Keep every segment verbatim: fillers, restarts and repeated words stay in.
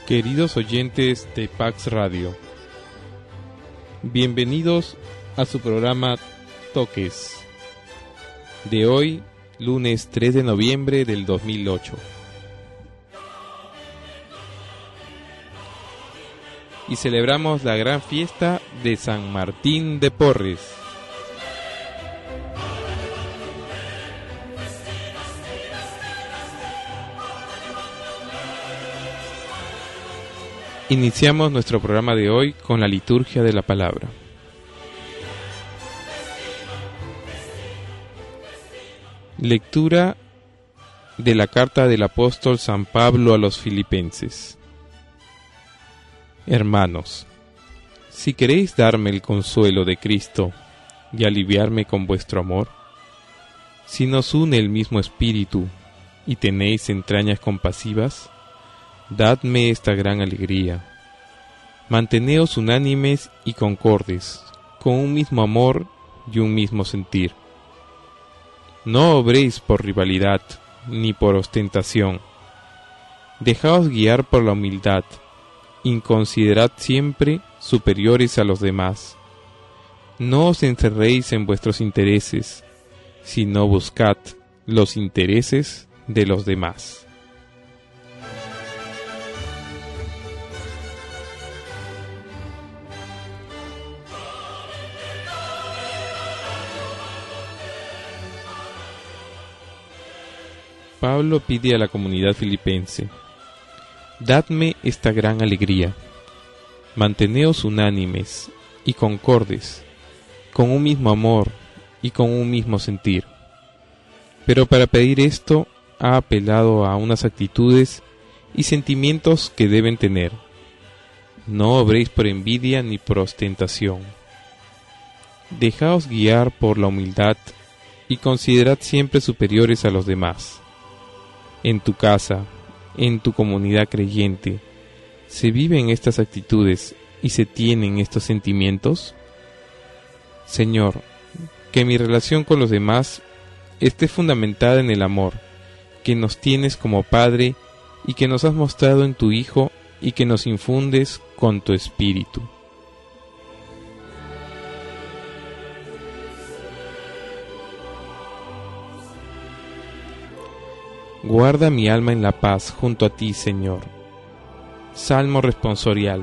Queridos oyentes de Pax Radio, bienvenidos a su programa Toques, de hoy, lunes tres de noviembre del dos mil ocho. Y celebramos la gran fiesta de San Martín de Porres. Iniciamos nuestro programa de hoy con la liturgia de la palabra. Lectura de la carta del apóstol San Pablo a los Filipenses. Hermanos, si queréis darme el consuelo de Cristo y aliviarme con vuestro amor, si nos une el mismo espíritu y tenéis entrañas compasivas, dadme esta gran alegría. Manteneos unánimes y concordes, con un mismo amor y un mismo sentir. No obréis por rivalidad, ni por ostentación. Dejaos guiar por la humildad, y considerad siempre superiores a los demás. No os encerréis en vuestros intereses, sino buscad los intereses de los demás. Pablo pide a la comunidad filipense: dadme esta gran alegría, manteneos unánimes y concordes, con un mismo amor y con un mismo sentir. Pero para pedir esto ha apelado a unas actitudes y sentimientos que deben tener. No obréis por envidia ni por ostentación. Dejaos guiar por la humildad y considerad siempre superiores a los demás. En tu casa, en tu comunidad creyente, ¿se viven estas actitudes y se tienen estos sentimientos? Señor, que mi relación con los demás esté fundamentada en el amor que nos tienes como Padre y que nos has mostrado en tu Hijo y que nos infundes con tu Espíritu. Guarda mi alma en la paz junto a ti, Señor. Salmo responsorial.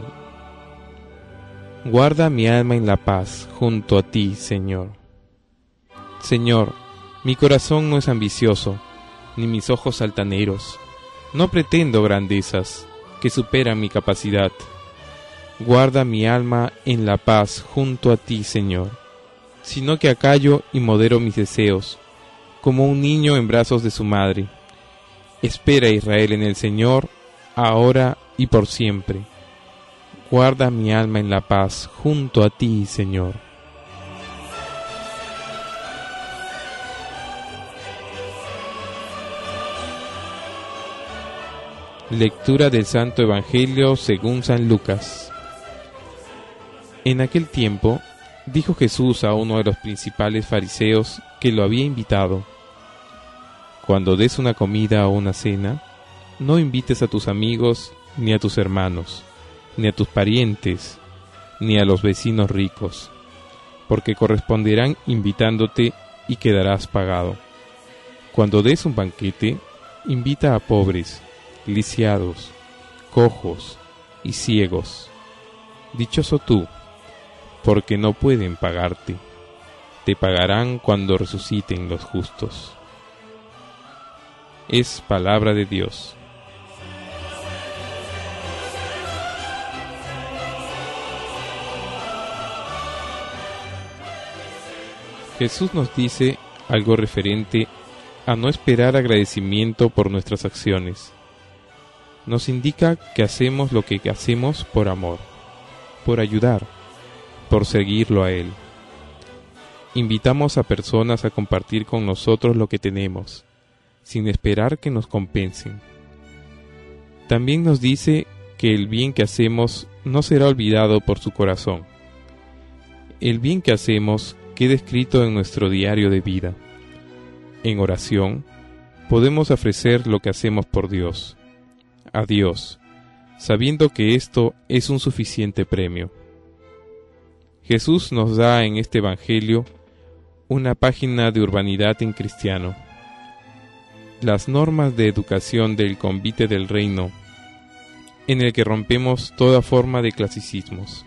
Guarda mi alma en la paz junto a ti, Señor. Señor, mi corazón no es ambicioso, ni mis ojos altaneros. No pretendo grandezas que superan mi capacidad. Guarda mi alma en la paz junto a ti, Señor, sino que acallo y modero mis deseos, como un niño en brazos de su madre. Espera, Israel, en el Señor, ahora y por siempre. Guarda mi alma en la paz junto a ti, Señor. Lectura del Santo Evangelio según San Lucas. En aquel tiempo, dijo Jesús a uno de los principales fariseos que lo había invitado: cuando des una comida o una cena, no invites a tus amigos, ni a tus hermanos, ni a tus parientes, ni a los vecinos ricos, porque corresponderán invitándote y quedarás pagado. Cuando des un banquete, invita a pobres, lisiados, cojos y ciegos. Dichoso tú, porque no pueden pagarte. Te pagarán cuando resuciten los justos. Es palabra de Dios. Jesús nos dice algo referente a no esperar agradecimiento por nuestras acciones. Nos indica que hacemos lo que hacemos por amor, por ayudar, por seguirlo a Él. Invitamos a personas a compartir con nosotros lo que tenemos, sin esperar que nos compensen. También nos dice que el bien que hacemos no será olvidado por su corazón. El bien que hacemos queda escrito en nuestro diario de vida. En oración, podemos ofrecer lo que hacemos por Dios, a Dios, sabiendo que esto es un suficiente premio. Jesús nos da en este Evangelio una página de urbanidad en cristiano. Las normas de educación del convite del reino, en el que rompemos toda forma de clasicismos.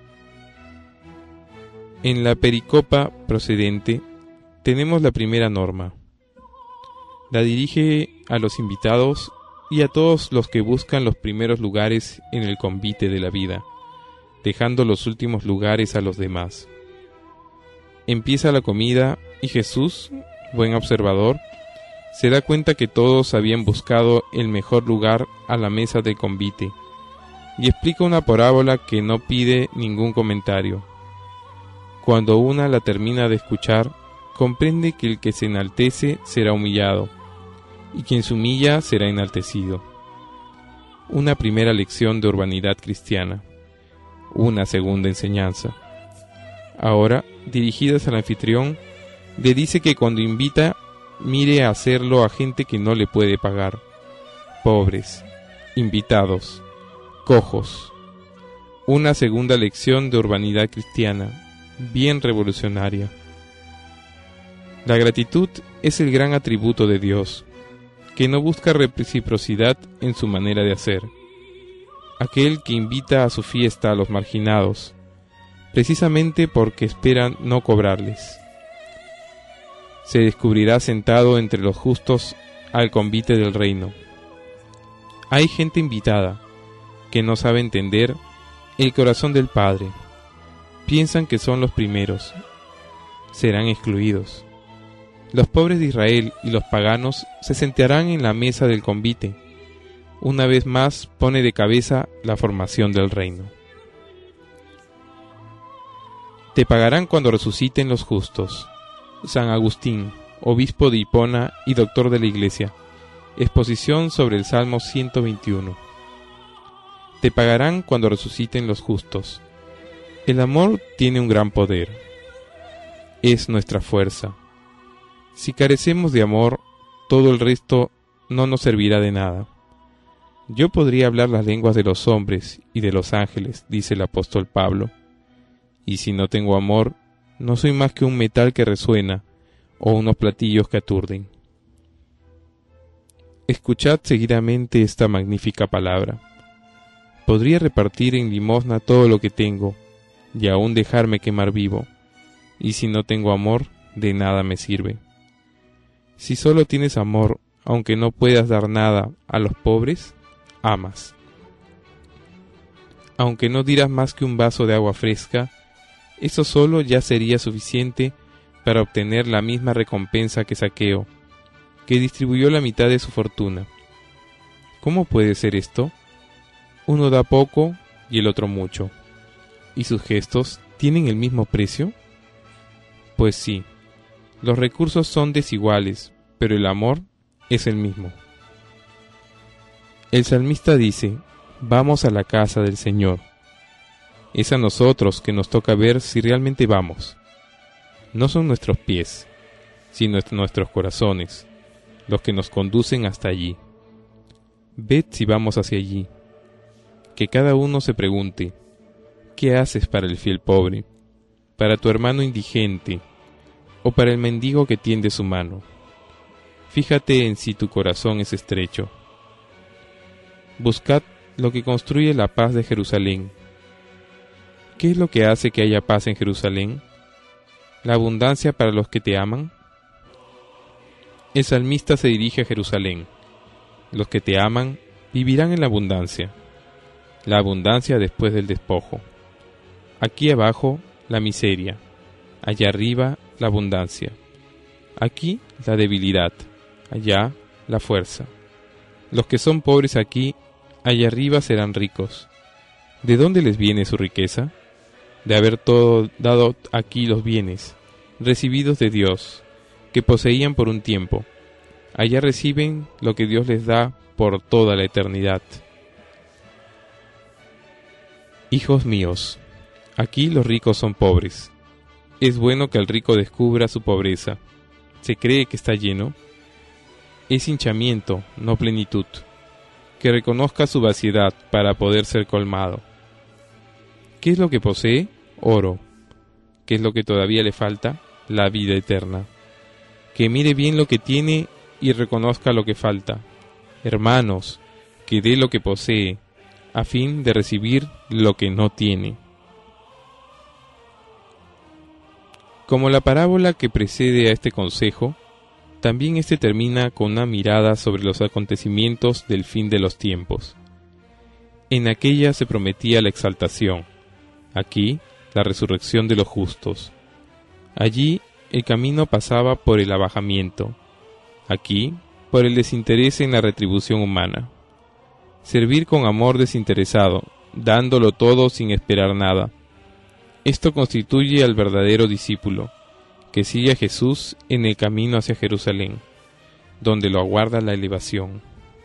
En la pericopa procedente tenemos la primera norma. La dirige a los invitados y a todos los que buscan los primeros lugares en el convite de la vida, dejando los últimos lugares a los demás. Empieza la comida y Jesús, buen observador, se da cuenta que todos habían buscado el mejor lugar a la mesa del convite y explica una parábola que no pide ningún comentario. Cuando una la termina de escuchar, comprende que el que se enaltece será humillado y quien se humilla será enaltecido. Una primera lección de urbanidad cristiana. Una segunda enseñanza. Ahora, dirigidas al anfitrión, le dice que cuando invita, mire a hacerlo a gente que no le puede pagar. Pobres, invitados, cojos. Una segunda lección de urbanidad cristiana, bien revolucionaria. La gratitud es el gran atributo de Dios, que no busca reciprocidad en su manera de hacer. Aquel que invita a su fiesta a los marginados, precisamente porque esperan no cobrarles. Se descubrirá sentado entre los justos al convite del reino. Hay gente invitada que no sabe entender el corazón del Padre. Piensan que son los primeros. Serán excluidos. Los pobres de Israel y los paganos se sentarán en la mesa del convite. Una vez más pone de cabeza la formación del reino. Te pagarán cuando resuciten los justos. San Agustín, obispo de Hipona y doctor de la Iglesia. Exposición sobre el Salmo ciento veintiuno. Te pagarán cuando resuciten los justos. El amor tiene un gran poder. Es nuestra fuerza. Si carecemos de amor, todo el resto no nos servirá de nada. Yo podría hablar las lenguas de los hombres y de los ángeles, dice el apóstol Pablo. Y si no tengo amor, no soy más que un metal que resuena o unos platillos que aturden. Escuchad seguidamente esta magnífica palabra. Podría repartir en limosna todo lo que tengo y aún dejarme quemar vivo, y si no tengo amor, de nada me sirve. Si solo tienes amor, aunque no puedas dar nada a los pobres, amas. Aunque no dieras más que un vaso de agua fresca, eso solo ya sería suficiente para obtener la misma recompensa que Zaqueo, que distribuyó la mitad de su fortuna. ¿Cómo puede ser esto? Uno da poco y el otro mucho. ¿Y sus gestos tienen el mismo precio? Pues sí, los recursos son desiguales, pero el amor es el mismo. El salmista dice: vamos a la casa del Señor. Es a nosotros que nos toca ver si realmente vamos. No son nuestros pies, sino nuestros corazones, los que nos conducen hasta allí. Ved si vamos hacia allí. Que cada uno se pregunte: ¿qué haces para el fiel pobre, para tu hermano indigente, o para el mendigo que tiende su mano? Fíjate en si tu corazón es estrecho. Buscad lo que construye la paz de Jerusalén. ¿Qué es lo que hace que haya paz en Jerusalén? ¿La abundancia para los que te aman? El salmista se dirige a Jerusalén. Los que te aman vivirán en la abundancia. La abundancia después del despojo. Aquí abajo, la miseria. Allá arriba, la abundancia. Aquí, la debilidad. Allá, la fuerza. Los que son pobres aquí, allá arriba serán ricos. ¿De dónde les viene su riqueza? De haber todo dado aquí los bienes, recibidos de Dios, que poseían por un tiempo. Allá reciben lo que Dios les da por toda la eternidad. Hijos míos, aquí los ricos son pobres. Es bueno que el rico descubra su pobreza. ¿Se cree que está lleno? Es hinchamiento, no plenitud. que reconozca su vaciedad para poder ser colmado. ¿Qué es lo que posee? Oro. ¿Qué es lo que todavía le falta? La vida eterna. Que mire bien lo que tiene y reconozca lo que falta. Hermanos, que dé lo que posee, a fin de recibir lo que no tiene. Como la parábola que precede a este consejo, también este termina con una mirada sobre los acontecimientos del fin de los tiempos. En aquella se prometía la exaltación, aquí la resurrección de los justos. Allí el camino pasaba por el abajamiento, aquí por el desinterés en la retribución humana. Servir con amor desinteresado, dándolo todo sin esperar nada. Esto constituye al verdadero discípulo, que sigue a Jesús en el camino hacia Jerusalén, donde lo aguarda la elevación.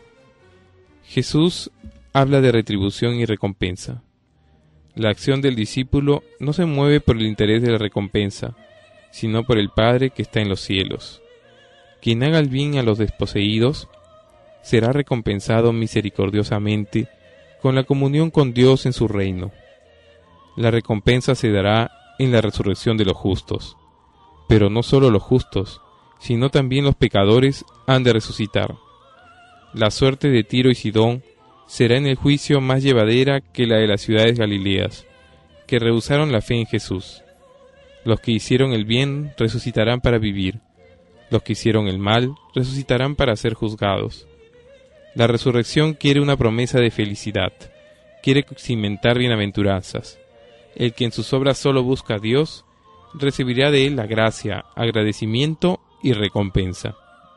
Jesús habla de retribución y recompensa. La acción del discípulo no se mueve por el interés de la recompensa, sino por el Padre que está en los cielos. Quien haga el bien a los desposeídos, será recompensado misericordiosamente con la comunión con Dios en su reino. La recompensa se dará en la resurrección de los justos. Pero no solo los justos, sino también los pecadores han de resucitar. La suerte de Tiro y Sidón será en el juicio más llevadera que la de las ciudades galileas, que rehusaron la fe en Jesús. Los que hicieron el bien resucitarán para vivir. Los que hicieron el mal resucitarán para ser juzgados. La resurrección quiere una promesa de felicidad, quiere cimentar bienaventuranzas. El que en sus obras solo busca a Dios, recibirá de él la gracia, agradecimiento y recompensa.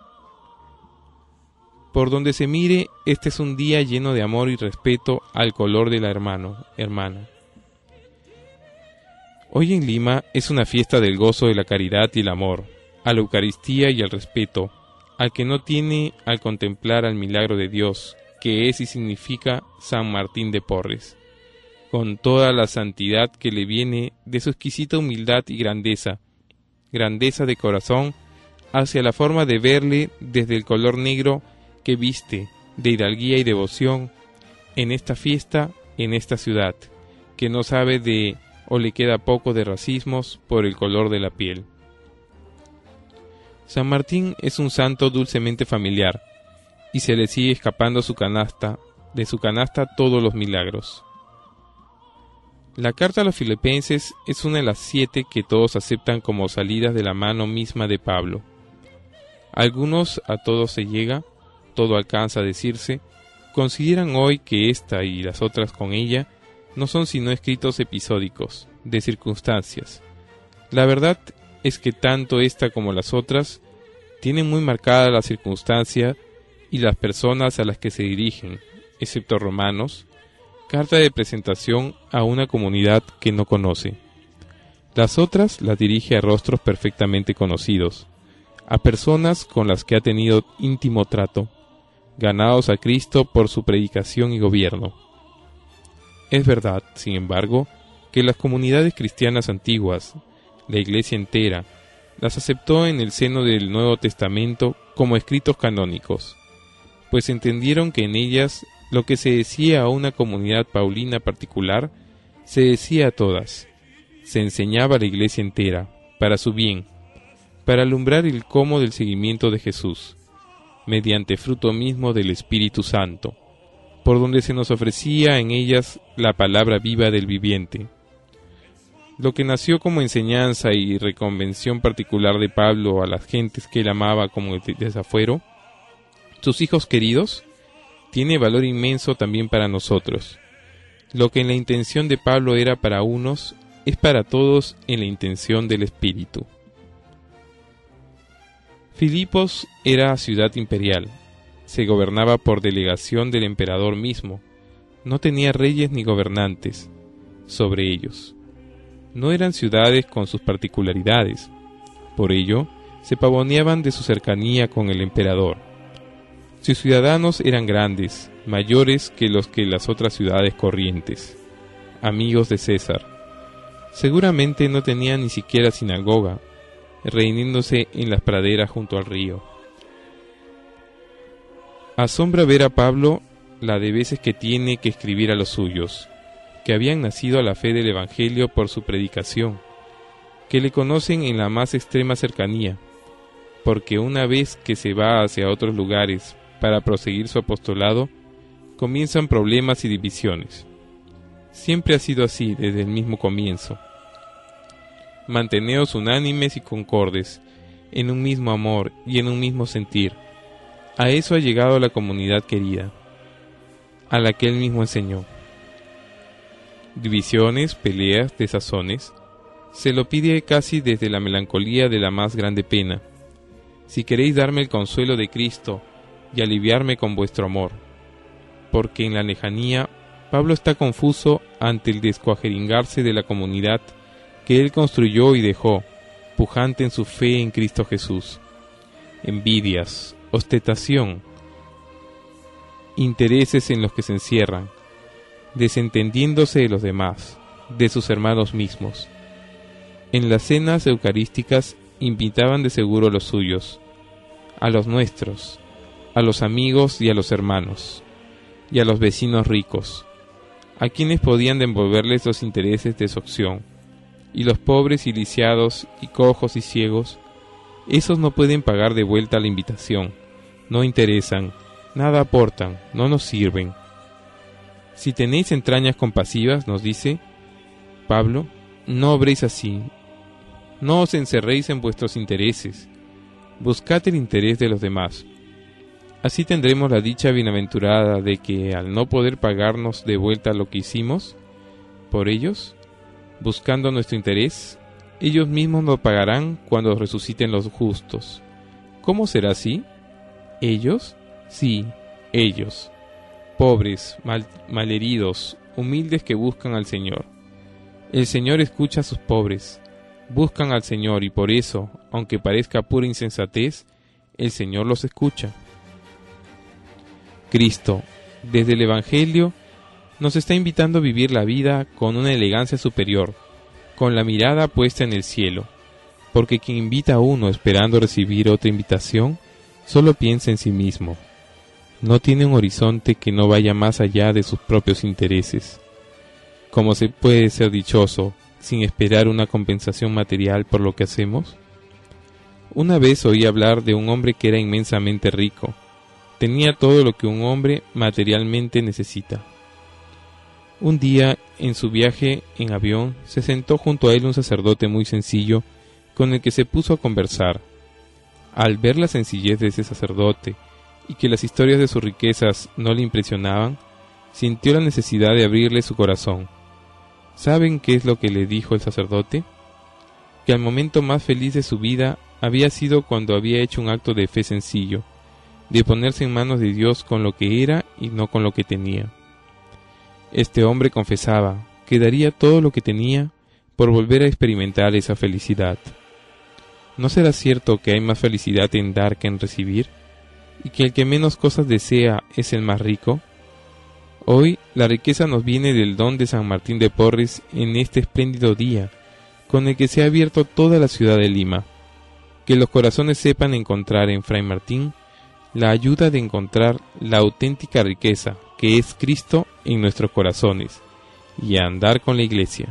Por donde se mire, este es un día lleno de amor y respeto al color de la hermano, hermana. Hoy en Lima es una fiesta del gozo de la caridad y el amor, a la Eucaristía y al respeto, al que no tiene al contemplar al milagro de Dios, que es y significa San Martín de Porres, con toda la santidad que le viene de su exquisita humildad y grandeza, grandeza de corazón, hacia la forma de verle desde el color negro que viste, de hidalguía y devoción, en esta fiesta, en esta ciudad, que no sabe de o le queda poco de racismos por el color de la piel. San Martín es un santo dulcemente familiar, y se le sigue escapando su canasta, de su canasta todos los milagros. La carta a los filipenses es una de las siete que todos aceptan como salidas de la mano misma de Pablo. Algunos a todos se llega, todo alcanza a decirse, consideran hoy que esta y las otras con ella no son sino escritos episódicos, de circunstancias. La verdad es que tanto esta como las otras tienen muy marcada la circunstancia y las personas a las que se dirigen, excepto Romanos, carta de presentación a una comunidad que no conoce. Las otras las dirige a rostros perfectamente conocidos, a personas con las que ha tenido íntimo trato, ganados a Cristo por su predicación y gobierno. Es verdad, sin embargo, que las comunidades cristianas antiguas, la Iglesia entera, las aceptó en el seno del Nuevo Testamento como escritos canónicos, pues entendieron que en ellas lo que se decía a una comunidad paulina particular, se decía a todas. Se enseñaba a la Iglesia entera, para su bien, para alumbrar el cómo del seguimiento de Jesús, mediante fruto mismo del Espíritu Santo, por donde se nos ofrecía en ellas la palabra viva del viviente. Lo que nació como enseñanza y reconvención particular de Pablo a las gentes que él amaba como desafuero, sus hijos queridos, tiene valor inmenso también para nosotros. Lo que en la intención de Pablo era para unos, es para todos en la intención del Espíritu. Filipos era ciudad imperial, se gobernaba por delegación del emperador mismo, no tenía reyes ni gobernantes sobre ellos. No eran ciudades con sus particularidades, por ello se pavoneaban de su cercanía con el emperador. Sus ciudadanos eran grandes, mayores que los que las otras ciudades corrientes, amigos de César. Seguramente no tenían ni siquiera sinagoga, reuniéndose en las praderas junto al río. Asombra ver a Pablo la de veces que tiene que escribir a los suyos, que habían nacido a la fe del Evangelio por su predicación, que le conocen en la más extrema cercanía, porque una vez que se va hacia otros lugares para proseguir su apostolado, comienzan problemas y divisiones. Siempre ha sido así desde el mismo comienzo. Manteneos unánimes y concordes, en un mismo amor y en un mismo sentir. A eso ha llegado la comunidad querida, a la que él mismo enseñó. Divisiones, peleas, desazones, se lo pide casi desde la melancolía de la más grande pena. Si queréis darme el consuelo de Cristo y aliviarme con vuestro amor, porque en la lejanía Pablo está confuso ante el descuajeringarse de la comunidad que él construyó y dejó, pujante en su fe en Cristo Jesús. Envidias, ostentación, intereses en los que se encierran, desentendiéndose de los demás, de sus hermanos mismos. En las cenas eucarísticas invitaban de seguro a los suyos, a los nuestros, a los amigos y a los hermanos, y a los vecinos ricos, a quienes podían devolverles los intereses de su acción, y los pobres y lisiados y cojos y ciegos, esos no pueden pagar de vuelta la invitación, no interesan, nada aportan, no nos sirven. Si tenéis entrañas compasivas, nos dice Pablo, no obréis así, no os encerréis en vuestros intereses, buscad el interés de los demás. Así tendremos la dicha bienaventurada de que, al no poder pagarnos de vuelta lo que hicimos por ellos, buscando nuestro interés, ellos mismos nos pagarán cuando resuciten los justos. ¿Cómo será así? ¿Ellos? Sí, ellos. Pobres, mal, malheridos, humildes que buscan al Señor. El Señor escucha a sus pobres. Buscan al Señor y por eso, aunque parezca pura insensatez, el Señor los escucha. Cristo, desde el Evangelio, nos está invitando a vivir la vida con una elegancia superior, con la mirada puesta en el cielo, porque quien invita a uno esperando recibir otra invitación, solo piensa en sí mismo. No tiene un horizonte que no vaya más allá de sus propios intereses. ¿Cómo se puede ser dichoso sin esperar una compensación material por lo que hacemos? Una vez oí hablar de un hombre que era inmensamente rico. Tenía todo lo que un hombre materialmente necesita. Un día, en su viaje en avión, se sentó junto a él un sacerdote muy sencillo, con el que se puso a conversar. Al ver la sencillez de ese sacerdote, y que las historias de sus riquezas no le impresionaban, sintió la necesidad de abrirle su corazón. ¿Saben qué es lo que le dijo el sacerdote? Que al momento más feliz de su vida había sido cuando había hecho un acto de fe sencillo, de ponerse en manos de Dios con lo que era y no con lo que tenía. Este hombre confesaba que daría todo lo que tenía por volver a experimentar esa felicidad. ¿No será cierto que hay más felicidad en dar que en recibir? ¿Y que el que menos cosas desea es el más rico? Hoy la riqueza nos viene del don de San Martín de Porres en este espléndido día, con el que se ha abierto toda la ciudad de Lima. Que los corazones sepan encontrar en Fray Martín la ayuda de encontrar la auténtica riqueza, que es Cristo en nuestros corazones, y a andar con la Iglesia.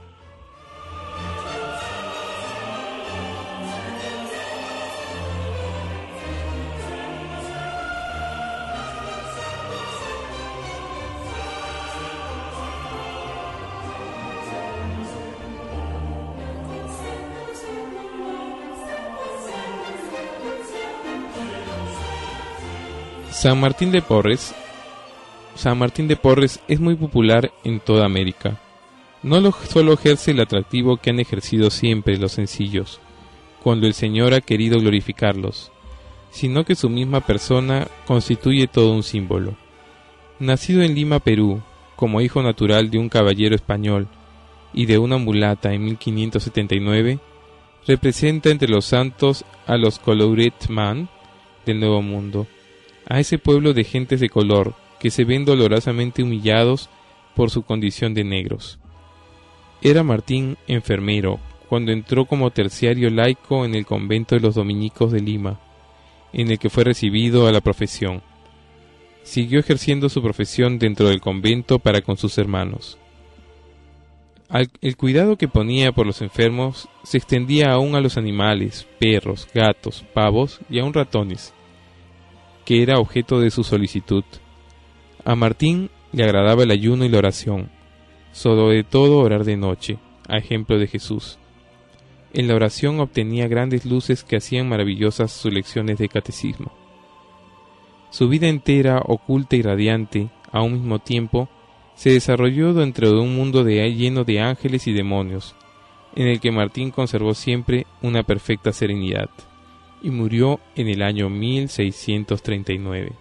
San Martín de Porres San Martín de Porres es muy popular en toda América. No lo, solo ejerce el atractivo que han ejercido siempre los sencillos, cuando el Señor ha querido glorificarlos, sino que su misma persona constituye todo un símbolo. Nacido en Lima, Perú, como hijo natural de un caballero español y de una mulata en mil quinientos setenta y nueve, representa entre los santos a los Colouret-Man del Nuevo Mundo, a ese pueblo de gentes de color que se ven dolorosamente humillados por su condición de negros. Era Martín enfermero cuando entró como terciario laico en el convento de los dominicos de Lima, en el que fue recibido a la profesión. siguió ejerciendo su profesión dentro del convento para con sus hermanos. Al, el cuidado que ponía por los enfermos se extendía aún a los animales, perros, gatos, pavos y aún ratones, que era objeto de su solicitud. A Martín le agradaba el ayuno y la oración, sobre todo orar de noche, a ejemplo de Jesús. En la oración obtenía grandes luces que hacían maravillosas sus lecciones de catecismo. Su vida entera, oculta y radiante, a un mismo tiempo, se desarrolló dentro de un mundo de, lleno de ángeles y demonios, en el que Martín conservó siempre una perfecta serenidad, y murió en el año mil seiscientos treinta y nueve.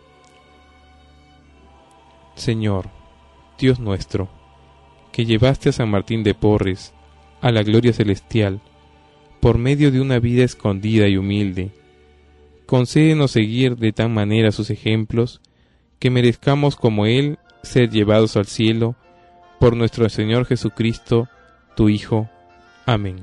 Señor, Dios nuestro, que llevaste a San Martín de Porres a la gloria celestial, por medio de una vida escondida y humilde, concédenos seguir de tal manera sus ejemplos, que merezcamos como él ser llevados al cielo, por nuestro Señor Jesucristo, tu Hijo. Amén.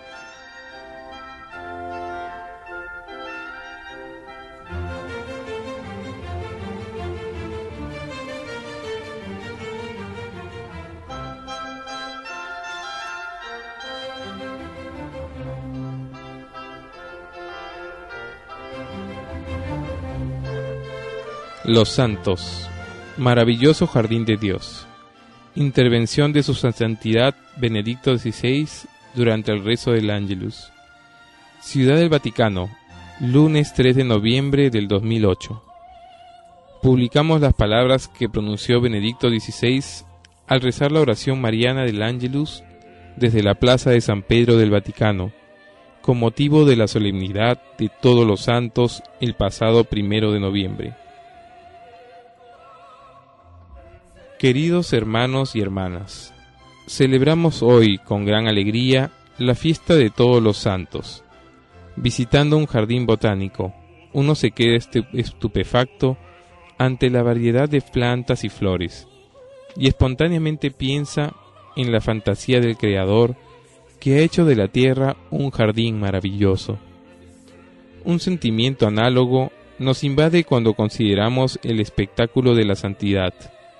Los santos. Maravilloso jardín de Dios. Intervención de su santidad Benedicto dieciséis durante el rezo del Ángelus. Ciudad del Vaticano, lunes tres de noviembre del dos mil ocho. Publicamos las palabras que pronunció Benedicto dieciséis al rezar la oración mariana del Ángelus desde la plaza de San Pedro del Vaticano, con motivo de la solemnidad de todos los santos el pasado primero de noviembre. Queridos hermanos y hermanas, celebramos hoy con gran alegría la fiesta de todos los santos. Visitando un jardín botánico, uno se queda estupefacto ante la variedad de plantas y flores, y espontáneamente piensa en la fantasía del Creador que ha hecho de la tierra un jardín maravilloso. Un sentimiento análogo nos invade cuando consideramos el espectáculo de la santidad.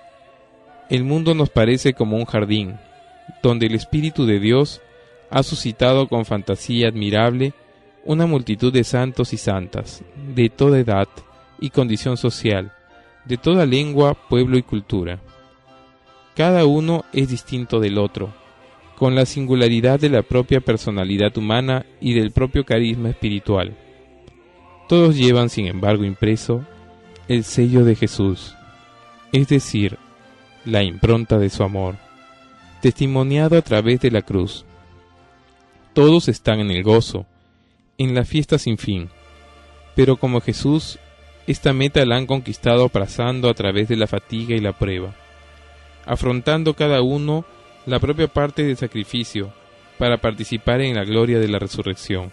El mundo nos parece como un jardín, donde el Espíritu de Dios ha suscitado con fantasía admirable una multitud de santos y santas, de toda edad y condición social, de toda lengua, pueblo y cultura. Cada uno es distinto del otro, con la singularidad de la propia personalidad humana y del propio carisma espiritual. Todos llevan, sin embargo, impreso el sello de Jesús, es decir, la impronta de su amor, testimoniado a través de la cruz. Todos están en el gozo, en la fiesta sin fin, pero como Jesús, esta meta la han conquistado pasando a través de la fatiga y la prueba, afrontando cada uno la propia parte del sacrificio para participar en la gloria de la resurrección.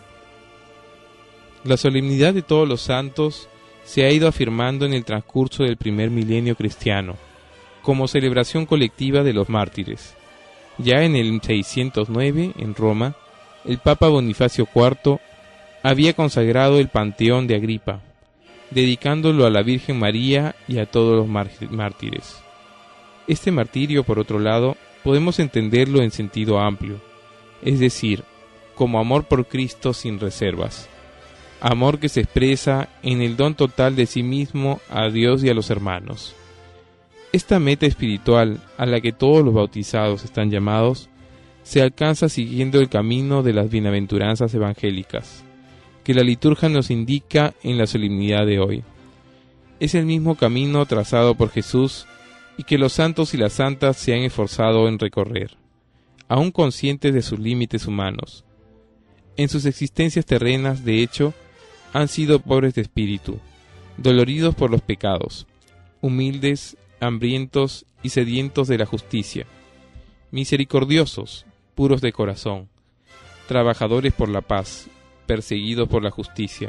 La solemnidad de todos los santos se ha ido afirmando en el transcurso del primer milenio cristiano, como celebración colectiva de los mártires. Ya en el seiscientos nueve, en Roma, el Papa Bonifacio cuarto había consagrado el Panteón de Agripa, dedicándolo a la Virgen María y a todos los mártires. Este martirio, por otro lado, podemos entenderlo en sentido amplio, es decir, como amor por Cristo sin reservas, amor que se expresa en el don total de sí mismo a Dios y a los hermanos. Esta meta espiritual a la que todos los bautizados están llamados se alcanza siguiendo el camino de las bienaventuranzas evangélicas, que la liturgia nos indica en la solemnidad de hoy. Es el mismo camino trazado por Jesús y que los santos y las santas se han esforzado en recorrer, aún conscientes de sus límites humanos. En sus existencias terrenas, de hecho, han sido pobres de espíritu, doloridos por los pecados, humildes, hambrientos y sedientos de la justicia, misericordiosos, puros de corazón, trabajadores por la paz, perseguidos por la justicia.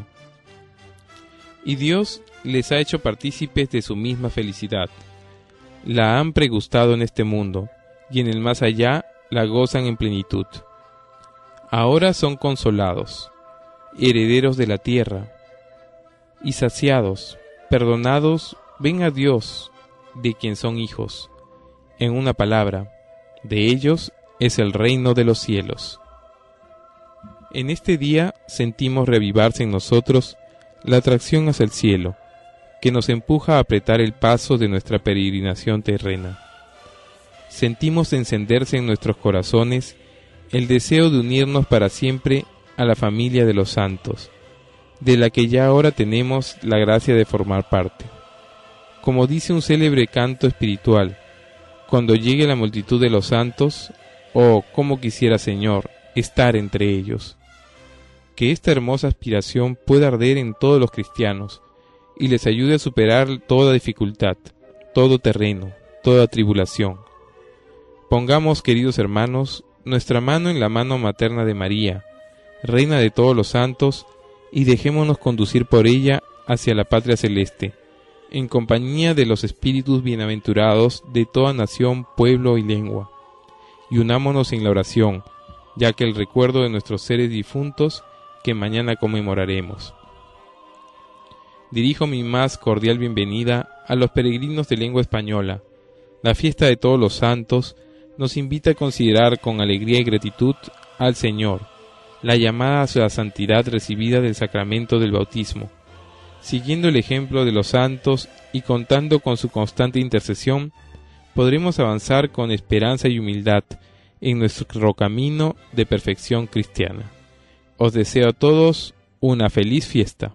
Y Dios les ha hecho partícipes de su misma felicidad. La han pregustado en este mundo, y en el más allá la gozan en plenitud. Ahora son consolados, herederos de la tierra, y saciados, perdonados ven a Dios, de quien son hijos. En una palabra, de ellos es el reino de los cielos. En este día sentimos reavivarse en nosotros la atracción hacia el cielo, que nos empuja a apretar el paso de nuestra peregrinación terrena. Sentimos encenderse en nuestros corazones el deseo de unirnos para siempre a la familia de los santos, de la que ya ahora tenemos la gracia de formar parte. Como dice un célebre canto espiritual, cuando llegue la multitud de los santos, oh, cómo quisiera, Señor, estar entre ellos. Que esta hermosa aspiración pueda arder en todos los cristianos y les ayude a superar toda dificultad, todo terreno, toda tribulación. Pongamos, queridos hermanos, nuestra mano en la mano materna de María, Reina de todos los santos, y dejémonos conducir por ella hacia la patria celeste, en compañía de los espíritus bienaventurados de toda nación, pueblo y lengua. Y unámonos en la oración, ya que el recuerdo de nuestros seres difuntos que mañana conmemoraremos. Dirijo mi más cordial bienvenida a los peregrinos de lengua española. La fiesta de todos los santos nos invita a considerar con alegría y gratitud al Señor la llamada a la santidad recibida del sacramento del bautismo. Siguiendo el ejemplo de los santos y contando con su constante intercesión, podremos avanzar con esperanza y humildad en nuestro camino de perfección cristiana. Os deseo a todos una feliz fiesta.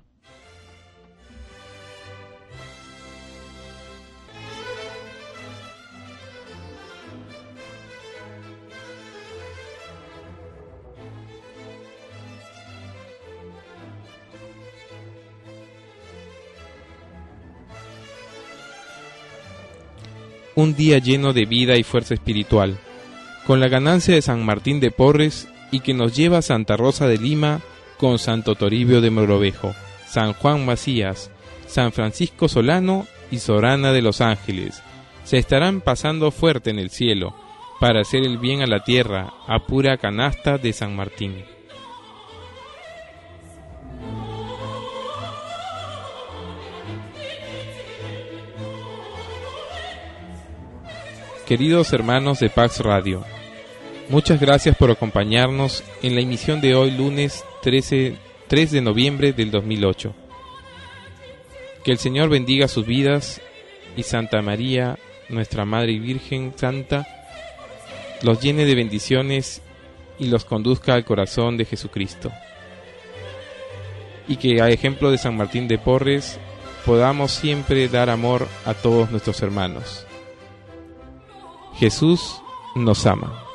Un día lleno de vida y fuerza espiritual, con la ganancia de San Martín de Porres y que nos lleva a Santa Rosa de Lima con Santo Toribio de Mogrovejo, San Juan Macías, San Francisco Solano y Sorana de los Ángeles. Se estarán pasando fuerte en el cielo para hacer el bien a la tierra a pura canasta de San Martín. Queridos hermanos de Pax Radio, muchas gracias por acompañarnos en la emisión de hoy lunes trece, tres de noviembre del dos mil ocho. Que el Señor bendiga sus vidas y Santa María, nuestra Madre y Virgen Santa, los llene de bendiciones y los conduzca al corazón de Jesucristo. Y que a ejemplo de San Martín de Porres podamos siempre dar amor a todos nuestros hermanos. Jesús nos ama.